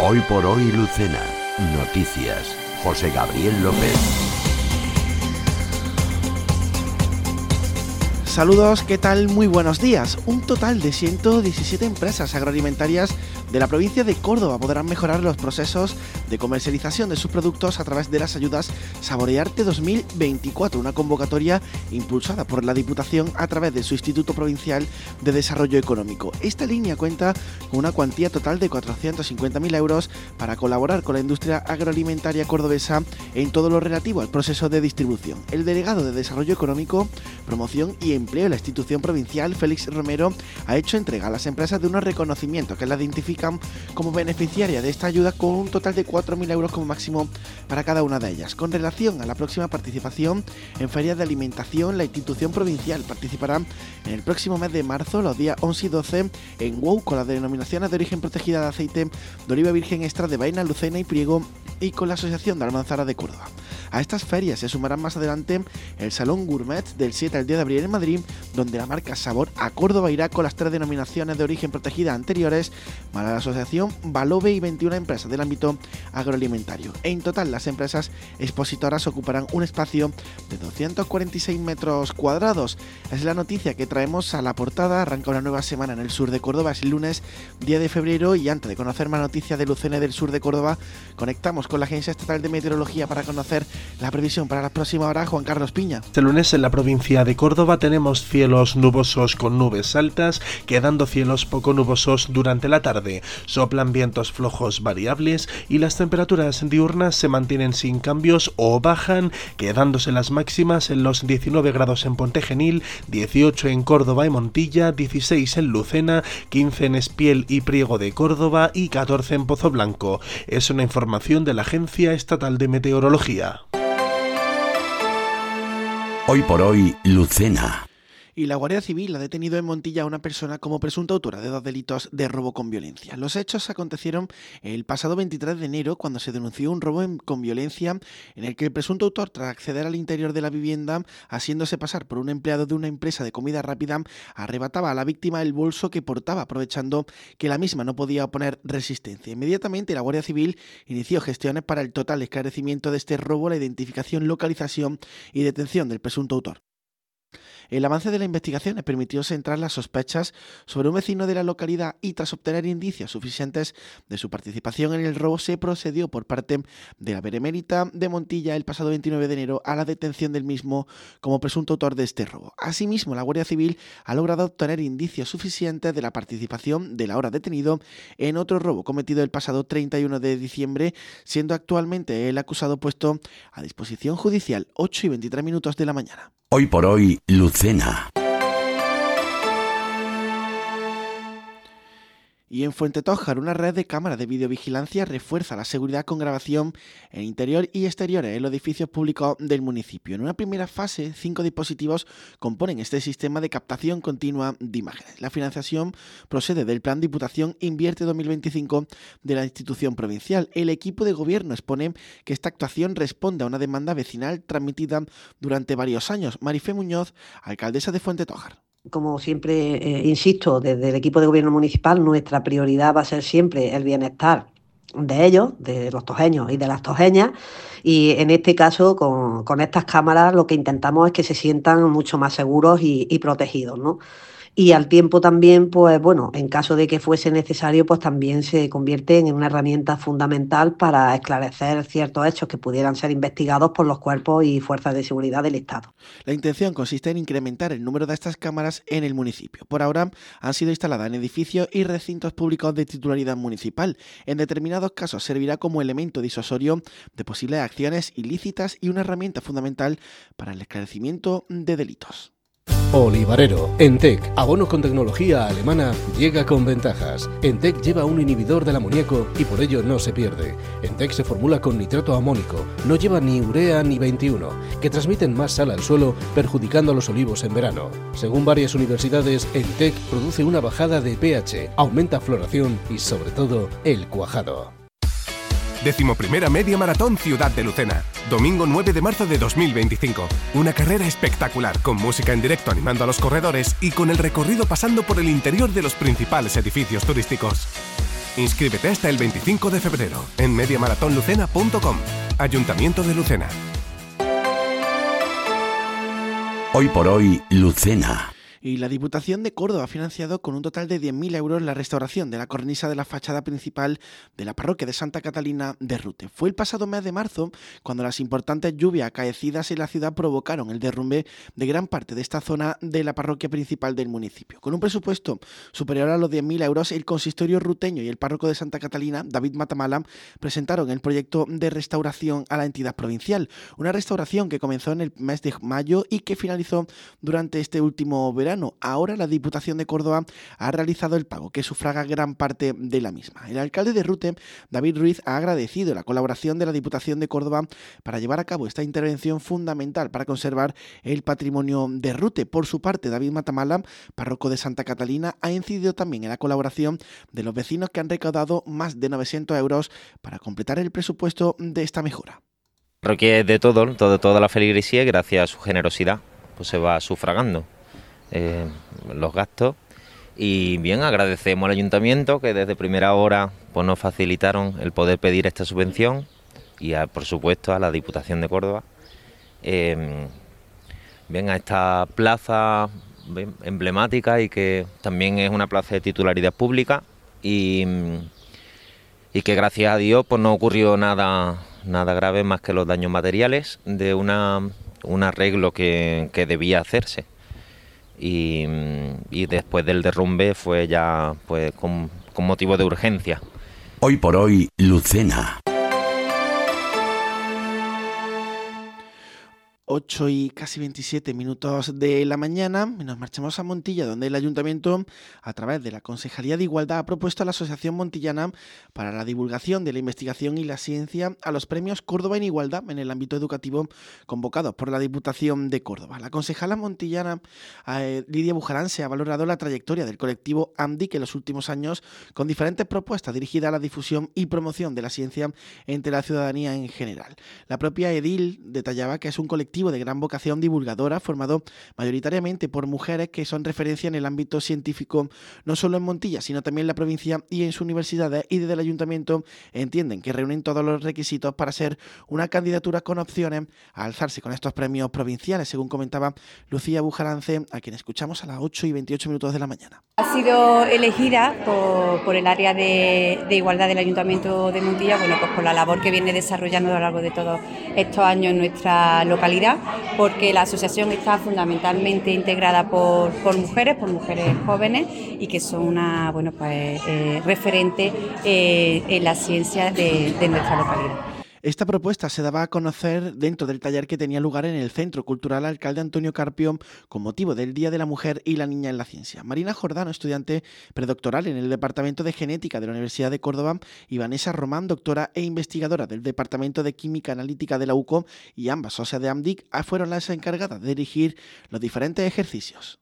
Hoy por hoy Lucena. Noticias. José Gabriel López. Saludos, ¿qué tal? Muy buenos días. Un total de 117 empresas agroalimentarias de la provincia de Córdoba podrán mejorar los procesos de comercialización de sus productos a través de las ayudas Saborearte 2024, una convocatoria impulsada por la Diputación a través de su Instituto Provincial de Desarrollo Económico. Esta línea cuenta con una cuantía total de 450.000 euros para colaborar con la industria agroalimentaria cordobesa en todo lo relativo al proceso de distribución. El delegado de Desarrollo Económico, Promoción y Empleo de la institución provincial, Félix Romero, ha hecho entrega a las empresas de unos reconocimientos que las identifican como beneficiaria de esta ayuda, con un total de 4.000 euros como máximo para cada una de ellas. Con relación a la próxima participación en ferias de alimentación, la institución provincial participará en el próximo mes de marzo, los días 11 y 12, en WOW, con las denominaciones de origen protegida de aceite de oliva virgen extra de Baena, Lucena y Priego, y con la Asociación de Almanzara de Córdoba. A estas ferias se sumarán más adelante el Salón Gourmet del 7 al 10 de abril en Madrid, donde la marca Sabor a Córdoba irá con las 3 denominaciones de origen protegida anteriores, más la asociación Valove y 21 empresas del ámbito agroalimentario. En total, las empresas expositoras ocuparán un espacio de 246 metros cuadrados. Es la noticia que traemos a la portada. Arranca una nueva semana en el sur de Córdoba, es el lunes 10 de febrero, y antes de conocer más noticias de Lucena y del sur de Córdoba, conectamos con la Agencia Estatal de Meteorología para conocer la previsión para la próxima hora. Juan Carlos Piña. Este lunes en la provincia de Córdoba tenemos cielos nubosos con nubes altas, quedando cielos poco nubosos durante la tarde. Soplan vientos flojos variables y las temperaturas diurnas se mantienen sin cambios o bajan, quedándose las máximas en los 19 grados en Ponte Genil, 18 en Córdoba y Montilla, 16 en Lucena, 15 en Espiel y Priego de Córdoba y 14 en Pozo Blanco. Es una información de la Agencia Estatal de Meteorología. Hoy por hoy Lucena. Y la Guardia Civil ha detenido en Montilla a una persona como presunta autora de 2 delitos de robo con violencia. Los hechos acontecieron el pasado 23 de enero, cuando se denunció un robo con violencia en el que el presunto autor, tras acceder al interior de la vivienda, haciéndose pasar por un empleado de una empresa de comida rápida, arrebataba a la víctima el bolso que portaba, aprovechando que la misma no podía oponer resistencia. Inmediatamente la Guardia Civil inició gestiones para el total esclarecimiento de este robo, la identificación, localización y detención del presunto autor. El avance de la investigación permitió centrar las sospechas sobre un vecino de la localidad y, tras obtener indicios suficientes de su participación en el robo, se procedió por parte de la Benemérita de Montilla el pasado 29 de enero a la detención del mismo como presunto autor de este robo. Asimismo, la Guardia Civil ha logrado obtener indicios suficientes de la participación del ahora detenido en otro robo cometido el pasado 31 de diciembre, siendo actualmente el acusado puesto a disposición judicial. 8:23 de la mañana. Hoy por hoy Lucena. Y en Fuentetójar, una red de cámaras de videovigilancia refuerza la seguridad con grabación en interior y exteriores en los edificios públicos del municipio. En una primera fase, 5 dispositivos componen este sistema de captación continua de imágenes. La financiación procede del Plan Diputación Invierte 2025 de la institución provincial. El equipo de gobierno expone que esta actuación responde a una demanda vecinal transmitida durante varios años. Marifé Muñoz, alcaldesa de Fuentetójar. Como siempre insisto, desde el equipo de gobierno municipal, nuestra prioridad va a ser siempre el bienestar de ellos, de los tojeños y de las tojeñas, y en este caso con estas cámaras lo que intentamos es que se sientan mucho más seguros y protegidos, ¿no? Y al tiempo también, pues bueno, en caso de que fuese necesario, pues también se convierten en una herramienta fundamental para esclarecer ciertos hechos que pudieran ser investigados por los cuerpos y fuerzas de seguridad del Estado. La intención consiste en incrementar el número de estas cámaras en el municipio. Por ahora han sido instaladas en edificios y recintos públicos de titularidad municipal. En determinados casos servirá como elemento disuasorio de posibles acciones ilícitas y una herramienta fundamental para el esclarecimiento de delitos. Olivarero. Entec, abono con tecnología alemana, llega con ventajas. Entec lleva un inhibidor del amoníaco y por ello no se pierde. Entec se formula con nitrato amónico, no lleva ni urea ni 21, que transmiten más sal al suelo, perjudicando a los olivos en verano. Según varias universidades, Entec produce una bajada de pH, aumenta floración y sobre todo el cuajado. 11ª Media Maratón Ciudad de Lucena. Domingo 9 de marzo de 2025. Una carrera espectacular, con música en directo animando a los corredores y con el recorrido pasando por el interior de los principales edificios turísticos. Inscríbete hasta el 25 de febrero en mediamaratonlucena.com. Ayuntamiento de Lucena. Hoy por hoy, Lucena. Y la Diputación de Córdoba ha financiado con un total de 10.000 euros la restauración de la cornisa de la fachada principal de la parroquia de Santa Catalina de Rute. Fue el pasado mes de marzo cuando las importantes lluvias acaecidas en la ciudad provocaron el derrumbe de gran parte de esta zona de la parroquia principal del municipio. Con un presupuesto superior a los 10.000 euros, el consistorio ruteño y el párroco de Santa Catalina, David Matamala, presentaron el proyecto de restauración a la entidad provincial. Una restauración que comenzó en el mes de mayo y que finalizó durante este último verano. Ahora la Diputación de Córdoba ha realizado el pago, que sufraga gran parte de la misma. El alcalde de Rute, David Ruiz, ha agradecido la colaboración de la Diputación de Córdoba para llevar a cabo esta intervención fundamental para conservar el patrimonio de Rute. Por su parte, David Matamala, párroco de Santa Catalina, ha incidido también en la colaboración de los vecinos que han recaudado más de 900 euros para completar el presupuesto de esta mejora. La parroquia es de toda la feligresía, y gracias a su generosidad pues se va sufragando los gastos. Y bien, agradecemos al ayuntamiento que desde primera hora pues nos facilitaron el poder pedir esta subvención y por supuesto a la Diputación de Córdoba, bien, a esta plaza emblemática y que también es una plaza de titularidad pública y que gracias a Dios pues no ocurrió nada grave más que los daños materiales de un arreglo que debía hacerse. Y después del derrumbe fue ya pues con motivo de urgencia. Hoy por hoy, Lucena. 8 y casi 27 minutos de la mañana, nos marchamos a Montilla, donde el Ayuntamiento, a través de la Concejalía de Igualdad, ha propuesto a la Asociación Montillana para la divulgación de la investigación y la ciencia a los premios Córdoba en Igualdad en el ámbito educativo convocados por la Diputación de Córdoba. La concejala montillana Lidia Bujarán se ha valorado la trayectoria del colectivo AMDIC en los últimos años con diferentes propuestas dirigidas a la difusión y promoción de la ciencia entre la ciudadanía en general. La propia edil detallaba que es un colectivo de gran vocación divulgadora, formado mayoritariamente por mujeres que son referencia en el ámbito científico, no solo en Montilla, sino también en la provincia y en sus universidades, y desde el Ayuntamiento entienden que reúnen todos los requisitos para ser una candidatura con opciones a alzarse con estos premios provinciales, según comentaba Lucía Bujarance, a quien escuchamos a las 8 y 28 minutos de la mañana. Ha sido elegida por el área de igualdad del Ayuntamiento de Montilla, pues por la labor que viene desarrollando a lo largo de todos estos años en nuestra localidad, porque la asociación está fundamentalmente integrada por mujeres jóvenes y que son una referente en la ciencia de nuestra localidad. Esta propuesta se daba a conocer dentro del taller que tenía lugar en el Centro Cultural Alcalde Antonio Carpio con motivo del Día de la Mujer y la Niña en la Ciencia. Marina Jordano, estudiante predoctoral en el Departamento de Genética de la Universidad de Córdoba, y Vanessa Román, doctora e investigadora del Departamento de Química Analítica de la UCO, y ambas socias de AMDIC, fueron las encargadas de dirigir los diferentes ejercicios.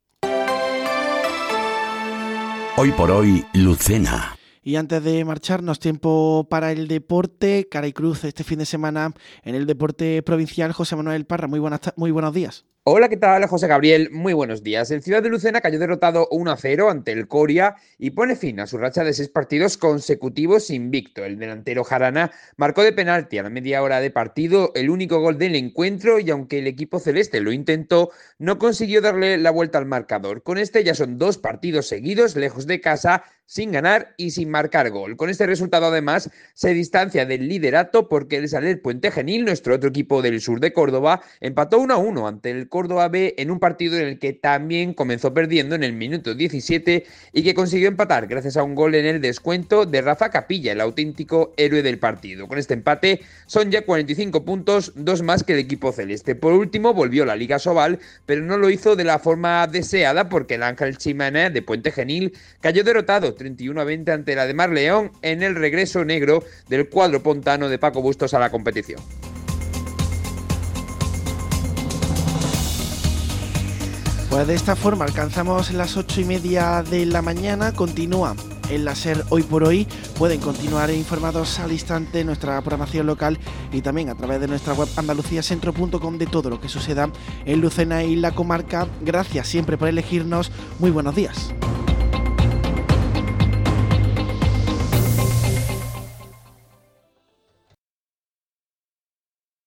Hoy por hoy, Lucena. Y antes de marcharnos, tiempo para el deporte. Cara y cruz este fin de semana en el deporte provincial. José Manuel Parra, muy buenos días. Hola, ¿qué tal? José Gabriel, muy buenos días. El Ciudad de Lucena cayó derrotado 1-0 ante el Coria y pone fin a su racha de 6 partidos consecutivos invicto. El delantero Jarana marcó de penalti a la media hora de partido el único gol del encuentro, y aunque el equipo celeste lo intentó, no consiguió darle la vuelta al marcador. Con este ya son 2 partidos seguidos lejos de casa, sin ganar y sin marcar gol. Con este resultado, además, se distancia del liderato porque el Saler Puente Genil, nuestro otro equipo del sur de Córdoba, empató 1-1 ante el Córdoba B en un partido en el que también comenzó perdiendo en el minuto 17 y que consiguió empatar gracias a un gol en el descuento de Rafa Capilla, el auténtico héroe del partido. Con este empate son ya 45 puntos, 2 más que el equipo celeste. Por último, volvió la Liga Sobal, pero no lo hizo de la forma deseada porque el Ángel Chimenez de Puente Genil cayó derrotado 31-20 ante la de Mar León en el regreso negro del cuadro pontano de Paco Bustos a la competición. Pues de esta forma alcanzamos las 8:30 de la mañana. Continúa en la SER Hoy por Hoy. Pueden continuar informados al instante en nuestra programación local y también a través de nuestra web andaluciacentro.com de todo lo que suceda en Lucena y la comarca. Gracias siempre por elegirnos. Muy buenos días.